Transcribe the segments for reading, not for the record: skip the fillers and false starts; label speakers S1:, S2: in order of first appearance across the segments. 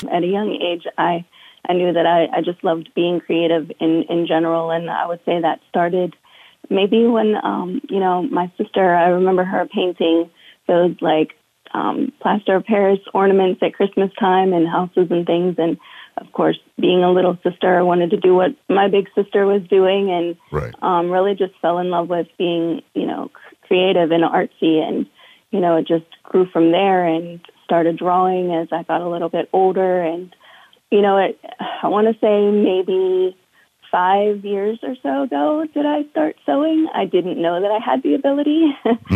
S1: At a young age, I knew that I just loved being creative in general, and I would say that started maybe when, my sister, I remember her painting those like plaster of Paris ornaments at Christmas time and houses and things. And of course, being a little sister, I wanted to do what my big sister was doing, and
S2: Right.
S1: really just fell in love with being, creative and artsy. And, it just grew from there and started drawing as I got a little bit older. And, I want to say maybe 5 years or so ago did I start sewing. I didn't know that I had the ability.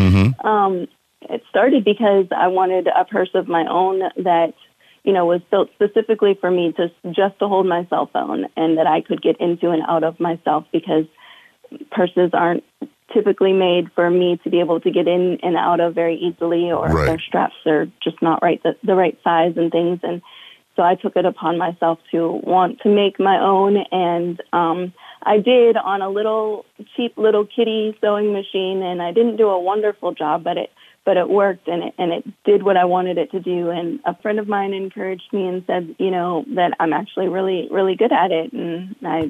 S1: It started because I wanted a purse of my own that, was built specifically for me just to hold my cell phone, and that I could get into and out of myself, because purses aren't typically made for me to be able to get in and out of very easily, or
S2: Right.
S1: their straps are just not right, the right size and things. And so I took it upon myself to want to make my own, and I did on a cheap little kitty sewing machine, and I didn't do a wonderful job, but it worked, and it did what I wanted it to do. And a friend of mine encouraged me and said, that I'm actually really, really good at it. And I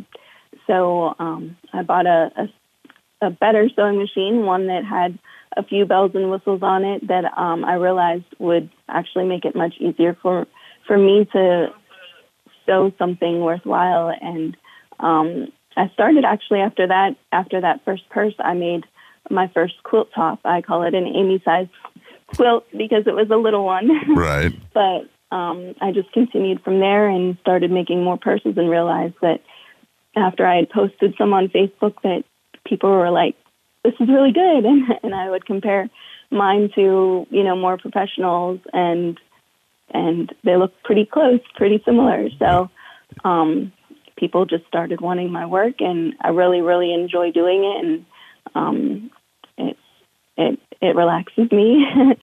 S1: bought a better sewing machine, one that had a few bells and whistles on it that I realized would actually make it much easier for me to sew something worthwhile. And I started actually after that first purse, I made my first quilt top. I call it an Amy size quilt because it was a little one.
S2: Right.
S1: But I just continued from there and started making more purses, and realized that after I had posted some on Facebook that people were like, this is really good. And I would compare mine to, more professionals, and they look pretty close, pretty similar. So people just started wanting my work, and I really, really enjoy doing it. And it relaxes me.